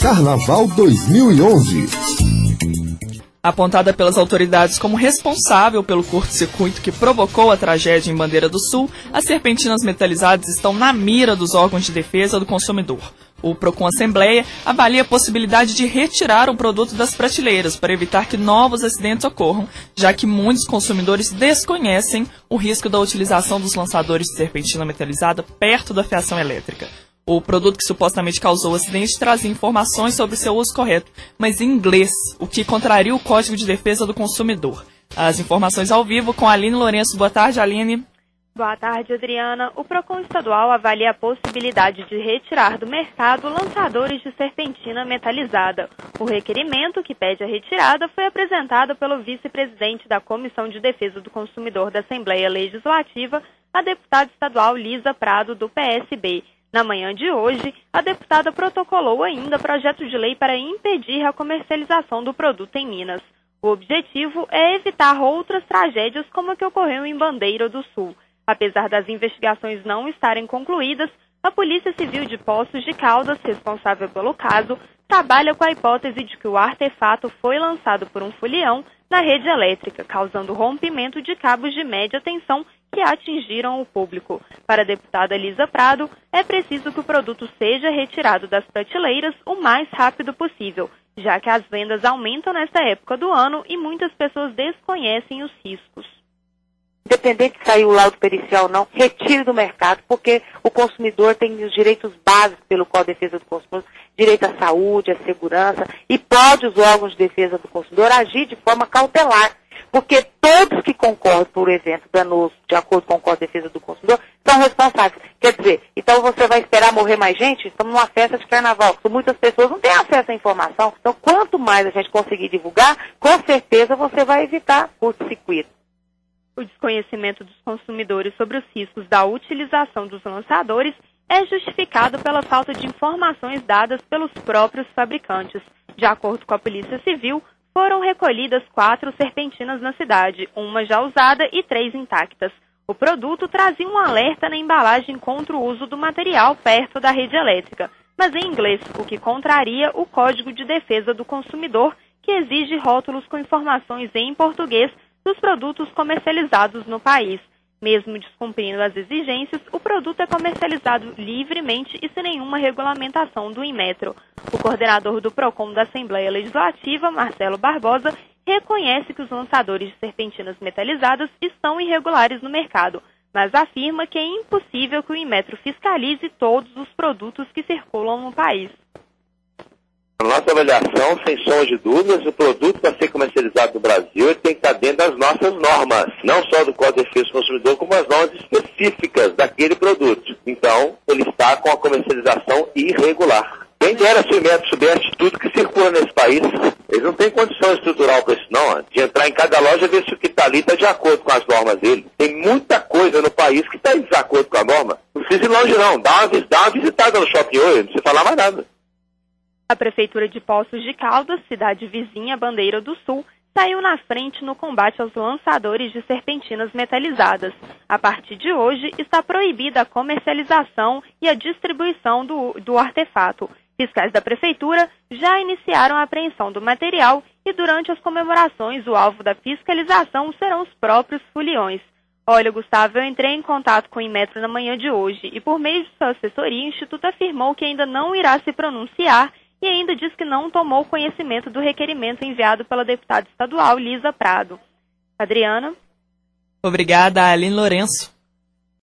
Carnaval 2011. Apontada pelas autoridades como responsável pelo curto-circuito que provocou a tragédia em Bandeira do Sul, as serpentinas metalizadas estão na mira dos órgãos de defesa do consumidor. O Procon Assembleia avalia a possibilidade de retirar o produto das prateleiras para evitar que novos acidentes ocorram, já que muitos consumidores desconhecem o risco da utilização dos lançadores de serpentina metalizada perto da fiação elétrica. O produto que supostamente causou o acidente trazia informações sobre seu uso correto, mas em inglês, o que contraria o Código de Defesa do Consumidor. As informações ao vivo com a Aline Lourenço. Boa tarde, Aline. Boa tarde, Adriana. O Procon Estadual avalia a possibilidade de retirar do mercado lançadores de serpentina metalizada. O requerimento que pede a retirada foi apresentado pelo vice-presidente da Comissão de Defesa do Consumidor da Assembleia Legislativa, a deputada estadual Lisa Prado, do PSB. Na manhã de hoje, a deputada protocolou ainda projeto de lei para impedir a comercialização do produto em Minas. O objetivo é evitar outras tragédias como a que ocorreu em Bandeira do Sul. Apesar das investigações não estarem concluídas, a Polícia Civil de Poços de Caldas, responsável pelo caso, trabalha com a hipótese de que o artefato foi lançado por um folião na rede elétrica, causando rompimento de cabos de média tensão que atingiram o público. Para a deputada Lisa Prado, é preciso que o produto seja retirado das prateleiras o mais rápido possível, já que as vendas aumentam nesta época do ano e muitas pessoas desconhecem os riscos. Independente se saiu o laudo pericial ou não, retire do mercado, porque o consumidor tem os direitos básicos pelo Código de Defesa do Consumidor, direito à saúde, à segurança, e pode os órgãos de defesa do consumidor agir de forma cautelar, porque todos que concordam por evento danoso, de acordo com o Código de Defesa do Consumidor, são responsáveis. Quer dizer, então você vai esperar morrer mais gente? Estamos numa festa de carnaval. Muitas pessoas não têm acesso à informação. Então, quanto mais a gente conseguir divulgar, com certeza você vai evitar curto-circuito. O desconhecimento dos consumidores sobre os riscos da utilização dos lançadores é justificado pela falta de informações dadas pelos próprios fabricantes. De acordo com a Polícia Civil, foram recolhidas 4 serpentinas na cidade, uma já usada e 3 intactas. O produto trazia um alerta na embalagem contra o uso do material perto da rede elétrica, mas em inglês, o que contraria o Código de Defesa do Consumidor, que exige rótulos com informações em português dos produtos comercializados no país. Mesmo descumprindo as exigências, o produto é comercializado livremente e sem nenhuma regulamentação do Inmetro. O coordenador do Procon da Assembleia Legislativa, Marcelo Barbosa, reconhece que os lançadores de serpentinas metalizadas estão irregulares no mercado, mas afirma que é impossível que o Inmetro fiscalize todos os produtos que circulam no país. A nossa avaliação, sem sombra de dúvidas, o produto para ser comercializado no Brasil ele tem que estar dentro das nossas normas, não só do Código de Defesa do Consumidor, como as normas específicas daquele produto. Então, ele está com a comercialização irregular. Quem dera se o Inmetro soubesse tudo que circula nesse país, eles não têm condição estrutural para isso não, de entrar em cada loja e ver se o que está ali está de acordo com as normas dele. Tem muita coisa no país que está em desacordo com a norma. Não precisa ir longe não, dá uma visitada no shopping hoje, não precisa falar mais nada. A Prefeitura de Poços de Caldas, cidade vizinha Bandeira do Sul, saiu na frente no combate aos lançadores de serpentinas metalizadas. A partir de hoje, está proibida a comercialização e a distribuição do artefato. Fiscais da Prefeitura já iniciaram a apreensão do material e durante as comemorações o alvo da fiscalização serão os próprios foliões. Olha, Gustavo, eu entrei em contato com o Inmetro na manhã de hoje e por meio de sua assessoria, o Instituto afirmou que ainda não irá se pronunciar e ainda diz que não tomou conhecimento do requerimento enviado pela deputada estadual Lisa Prado. Adriana? Obrigada, Aline Lourenço.